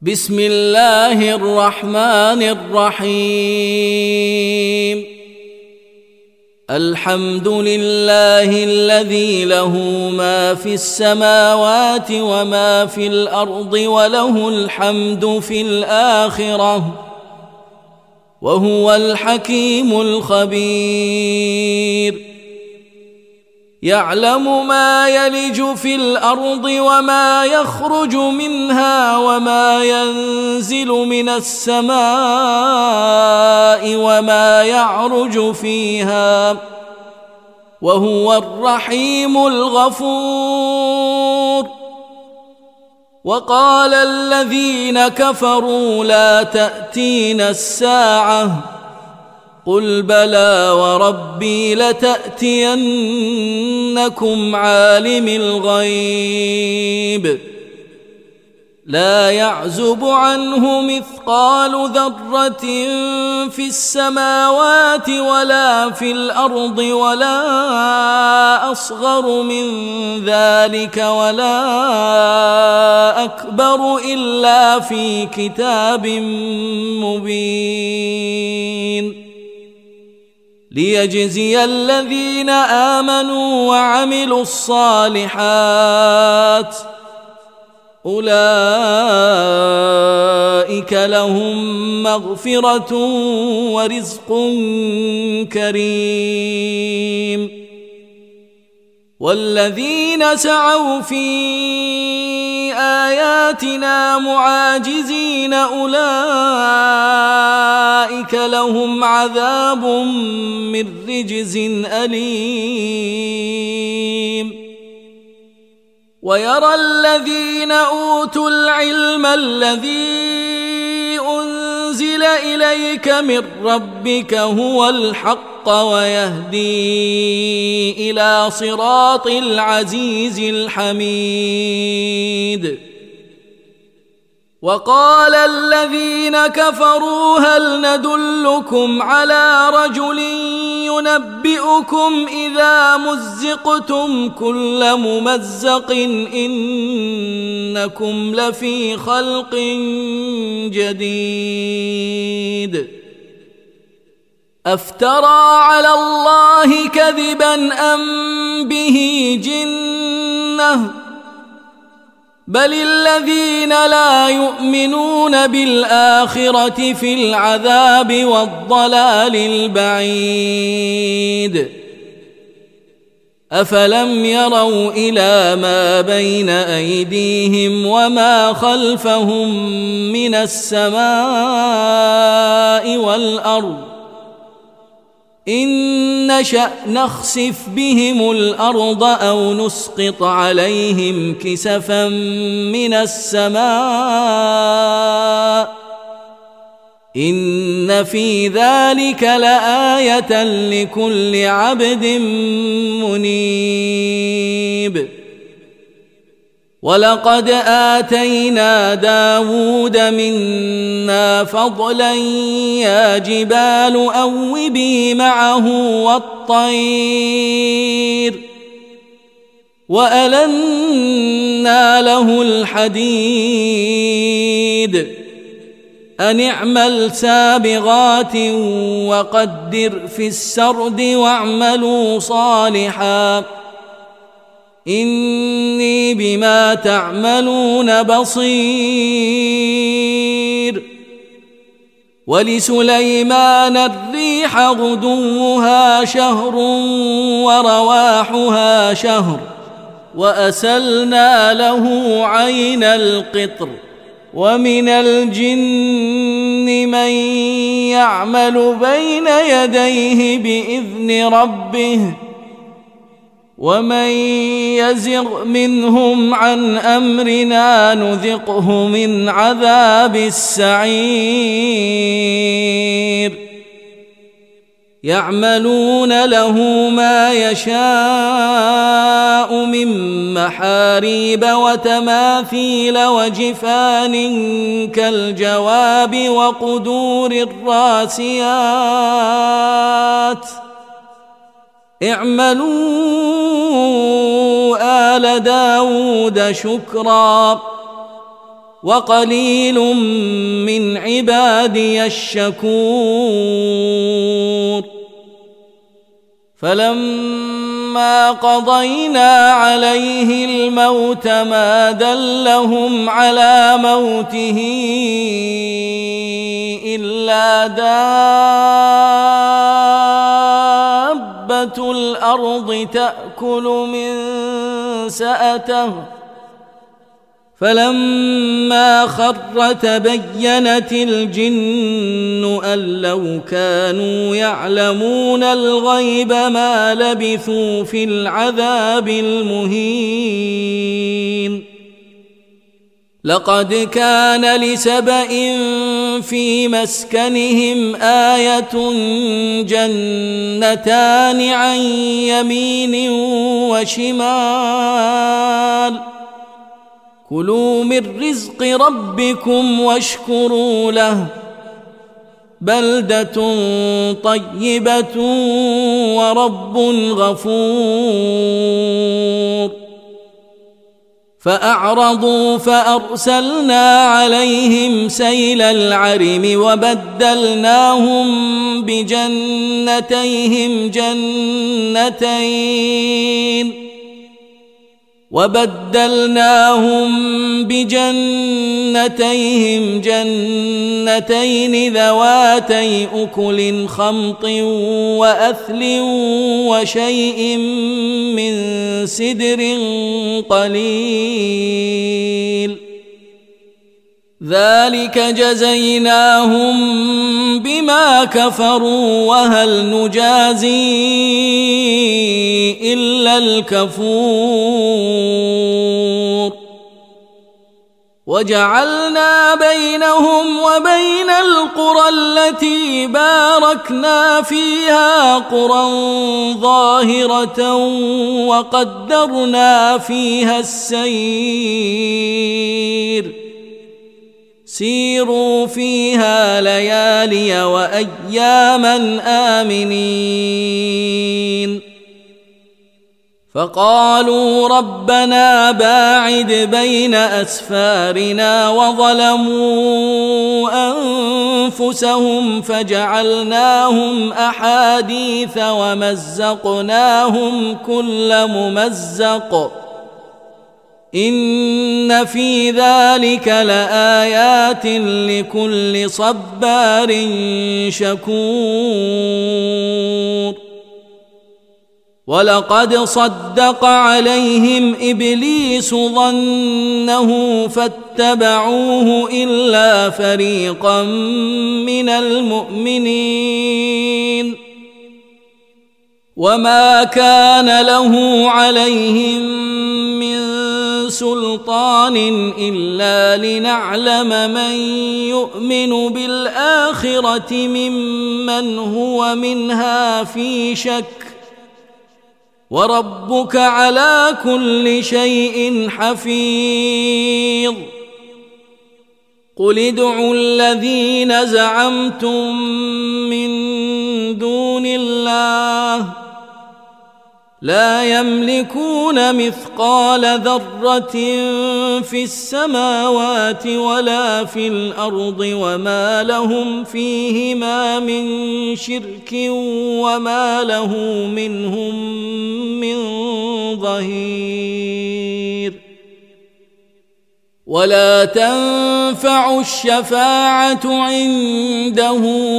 بسم الله الرحمن الرحيم. الحمد لله الذي له ما في السماوات وما في الأرض وله الحمد في الآخرة وهو الحكيم الخبير. يعلم ما يلج في الأرض وما يخرج منها وما ينزل من السماء وما يعرج فيها وهو الرحيم الغفور. وقال الذين كفروا لا تأتينا الساعة قل بلى وربي لتأتينكم عالم الغيب لا يعزب عنه مثقال ذرة في السماوات ولا في الأرض ولا أصغر من ذلك ولا أكبر إلا في كتاب مبين. ليجزي الذين آمنوا وعملوا الصالحات أولئك لهم مغفرة ورزق كريم. والذين سعوا في آياتنا معاجزين أولئك لهم عذاب من رجز أليم. ويرى الذين أوتوا العلم الذي أنزل إليك من ربك هو الحق ويهدي إلى صراط العزيز الحميد. وقال الذين كفروا هل ندلكم على رجل ينبئكم إذا مزقتم كل ممزق إنكم لفي خلق جديد. أفترى على الله كذبا أم به جنة بل الذين لا يؤمنون بالآخرة في العذاب والضلال البعيد. أفلم يروا إلى ما بين أيديهم وما خلفهم من السماء والأرض إن نشأ نخسف بهم الأرض أو نسقط عليهم كسفا من السماء إن في ذلك لآية لكل عبد منيب. ولقد آتينا داود منا فضلا يا جبال أوبي معه والطير وألنا له الحديد أن اعمل سابغات وقدر في السرد واعملوا صالحا إني بما تعملون بصير. ولسليمان الريح غدوها شهر ورواحها شهر وأسلنا له عين القطر ومن الجن من يعمل بين يديه بإذن ربه ومن يزغ منهم عن أمرنا نذقه من عذاب السعير. يعملون له ما يشاء من محاريب وتماثيل وجفان كالجواب وقدور الراسيات اعملوا آل داود شكرا وقليل من عبادي الشكور فلما قضينا عليه الموت ما دلهم على موته إلا دابة الأرض تأكل من سأته فلما خر تبينت الجن أن لو كانوا يعلمون الغيب ما لبثوا في العذاب المهين لقد كان لسبإ في مسكنهم آية جنتان عن يمين وشمال كلوا من رزق ربكم واشكروا له بلدة طيبة ورب غفور فأعرضوا فأرسلنا عليهم سيل العرم وبدلناهم بجنتيهم جنتين ذواتي أكل خمط وأثل وشيء من سدر قليل ذلك جزيناهم بما كفروا وهل نجازي إلا الكفور وجعلنا بينهم وبين القرى التي باركنا فيها قرى ظاهرة وقدرنا فيها السير سيروا فيها ليالي وأياما آمنين فقالوا ربنا باعد بين أسفارنا وظلموا أنفسهم فجعلناهم أحاديث ومزقناهم كل ممزق إن في ذلك لآيات لكل صبار شكور ولقد صدق عليهم إبليس ظنه فاتبعوه إلا فريقا من المؤمنين وما كان له عليهم من سلطان إلا لنعلم من يؤمن بالآخرة ممن هو منها في شك وربك على كل شيء حفيظ قل ادعوا الذين زعمتم من دون الله لا يملكون مثقال ذرة في السماوات ولا في الأرض وما لهم فيهما من شرك وما له منهم من ظهير ولا تنفع الشفاعة عنده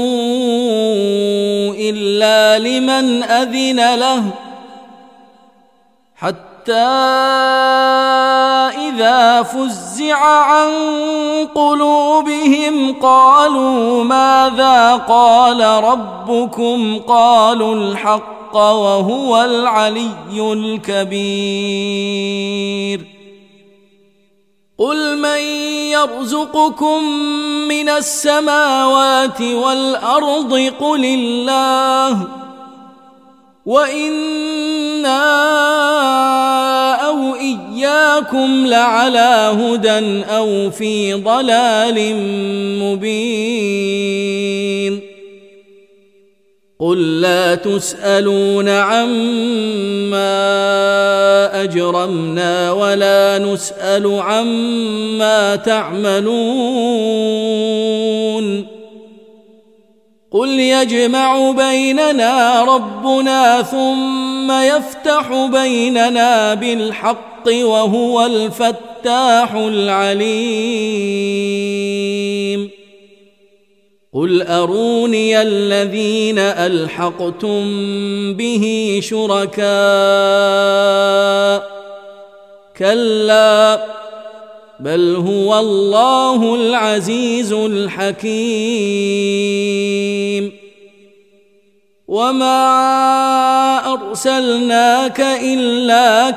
إلا لمن أذن له حتى إذا فزع عن قلوبهم قالوا ماذا قال ربكم قالوا الحق وهو العلي الكبير قل من يرزقكم من السماوات والأرض قل الله وإنا أو إياكم لعلى هدى أو في ضلال مبين قل لا تسألون عما أجرمنا ولا نسأل عما تعملون قل يجمع بيننا ربنا ثم يفتح بيننا بالحق وهو الفتاح العليم قل أروني الذين ألحقتم به شركاء كلا بل هو الله العزيز الحكيم وما أرسلناك إلا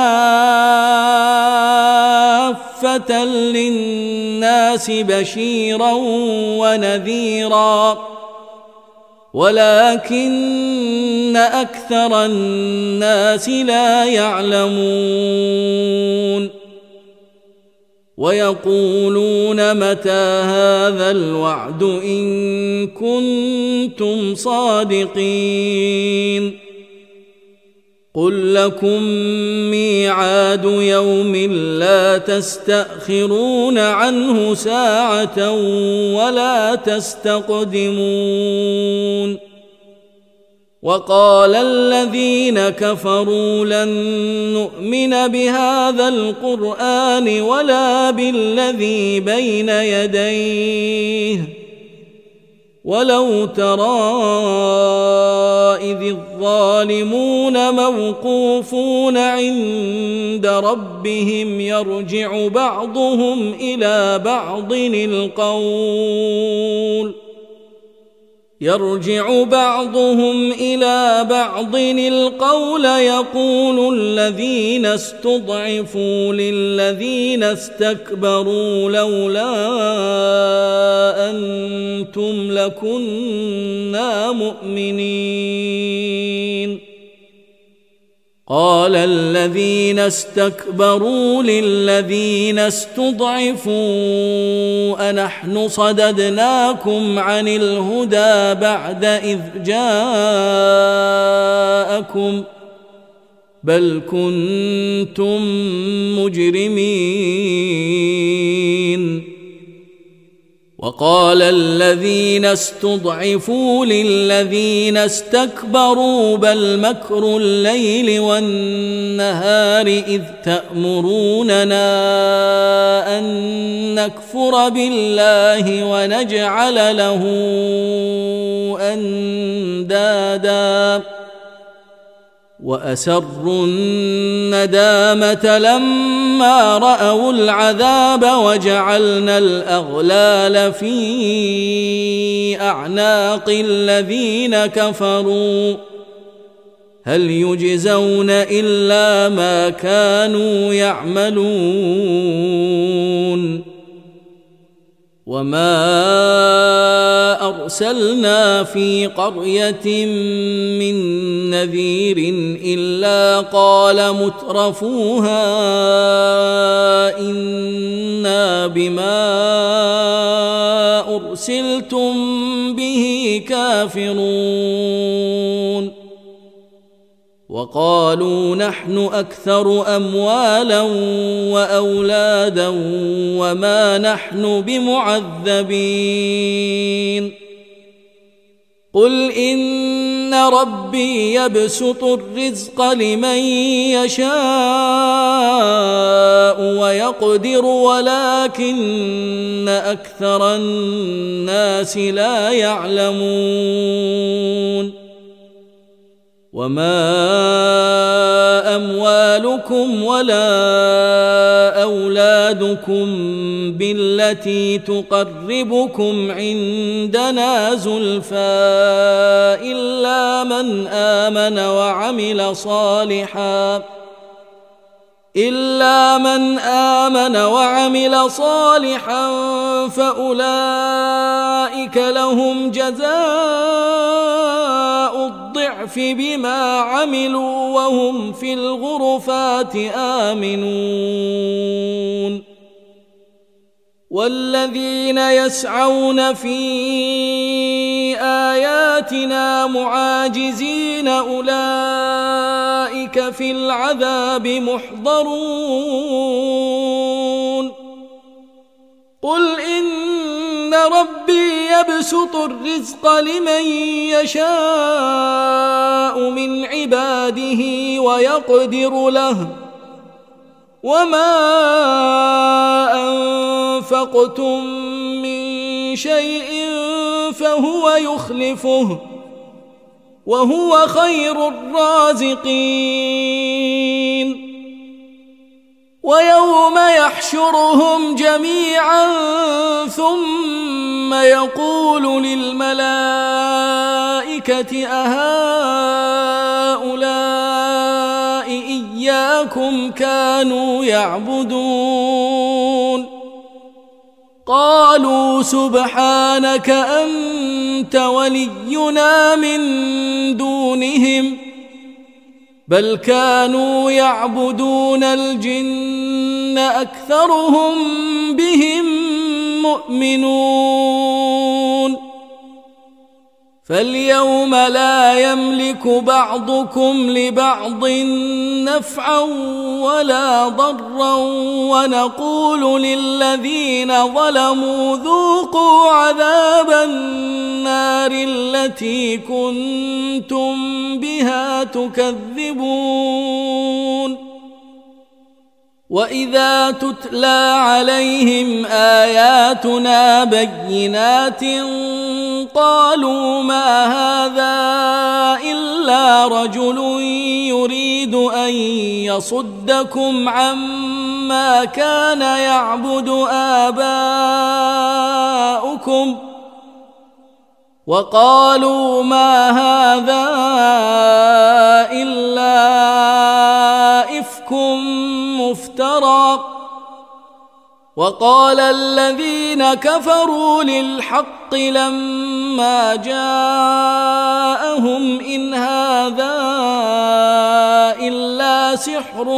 كافة للناس بشيرا ونذيرا ولكن أكثر الناس لا يعلمون ويقولون متى هذا الوعد إن كنتم صادقين قل لكم ميعاد يوم لا تستأخرون عنه ساعة ولا تستقدمون وقال الذين كفروا لن نؤمن بهذا القرآن ولا بالذي بين يديه ولو ترى إذ الظالمون موقوفون عند ربهم يرجع بعضهم إلى بعض القول يقول الذين استضعفوا للذين استكبروا لولا أنتم لكنا مؤمنين قال الذين استكبروا للذين استضعفوا أنحن صددناكم عن الهدى بعد إذ جاءكم بل كنتم مجرمين وقال الذين استضعفوا للذين استكبروا بل مكر الليل والنهار إذ تأمروننا أن نكفر بالله ونجعل له أندادا وأسروا الندامة لما رأوا العذاب وجعلنا الأغلال في أعناق الذين كفروا هل يجزون إلا ما كانوا يعملون وما أرسلنا في قرية من نذير إلا قال مترفوها إنا بما أرسلتم به كافرون وقالوا نحن أكثر أموالا وأولادا وما نحن بمعذبين قل إن ربي يبسط الرزق لمن يشاء ويقدر ولكن أكثر الناس لا يعلمون وما أموالكم ولا أولادكم بالتي تقربكم عندنا زلفى إلا من آمن وعمل صالحا فأولئك لهم جزاء الضعف بما عملوا وهم في الغرفات آمنون والذين يسعون في آياتنا معاجزين أولئك في العذاب محضرون قل إن ربي يبسط الرزق لمن يشاء من عباده ويقدر له وما أنفقتم من شيء فهو يخلفه وهو خير الرازقين ويوم يحشرهم جميعا ثم يقول للملائكة أهؤلاء إياكم كانوا يعبدون قالوا سبحانك أنت ولينا من دونهم بل كانوا يعبدون الجن أكثرهم بهم مؤمنون فاليوم لا يملك بعضكم لبعض نفعا ولا ضرا ونقول للذين ظلموا ذوقوا عذاب النار التي كنتم بها تكذبون وإذا تتلى عليهم آياتنا بينات قالوا ما هذا إلا رجل يريد أن يصدكم عما كان يعبد آباؤكم وقالوا ما هذا إلا إفك مفترى وقال الذين كفروا للحق لما جاءهم إن هذا إلا سحر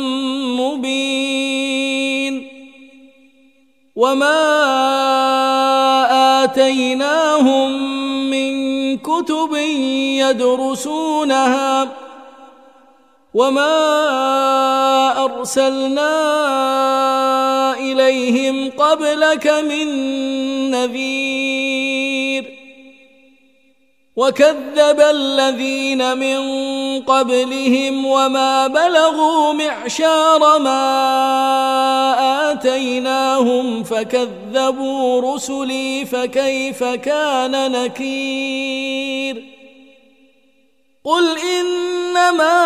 مبين وما آتيناهم من كتب يدرسونها وما أرسلنا إليهم قبلك من نذير وكذب الذين من قبلهم وما بلغوا معشار ما آتيناهم فكذبوا رسلي فكيف كان نكير قل إنما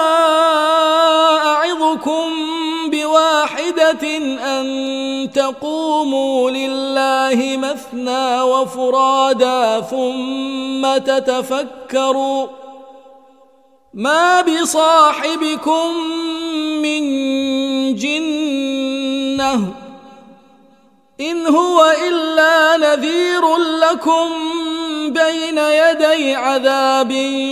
أعظكم بواحدة أن تقوموا لله مثنى وفرادا ثم تتفكروا ما بصاحبكم من جنة إن هو إلا نذير لكم بين يدي عذاب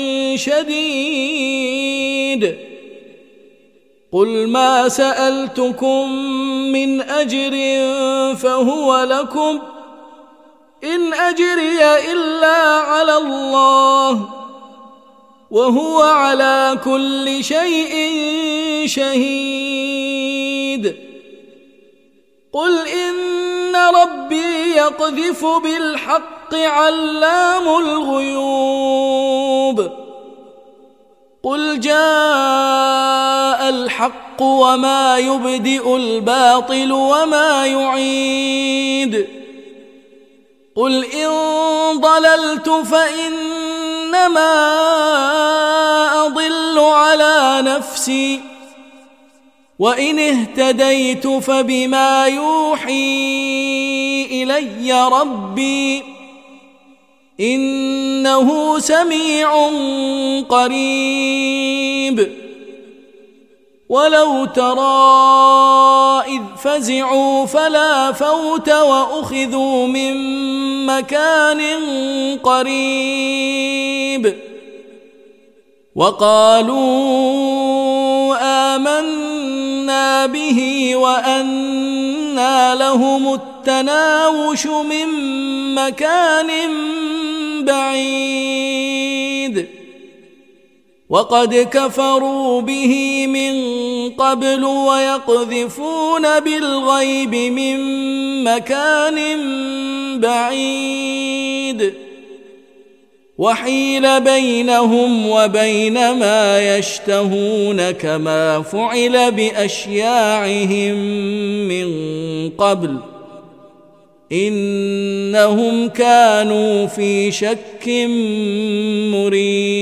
شديد قل ما سألتكم من أجر فهو لكم إن أجري إلا على الله وهو على كل شيء شهيد قل إن ربي يقذف بالحق علام الغيوب قل جاء الحق وما يبدئ الباطل وما يعيد قل إن ضللت فإنما أضل على نفسي وإن اهتديت فبما يوحي إلي ربي إنه سميع قريب ولو ترى إذ فزعوا فلا فوت وأخذوا من مكان قريب وقالوا آمنا به وأنى لهم التناوش من مكان بعيد وقد كفروا به من قبل ويقذفون بالغيب من مكان بعيد وحيل بينهم وبين ما يشتهون كما فعل بأشياعهم من قبل إنهم كانوا في شك مريب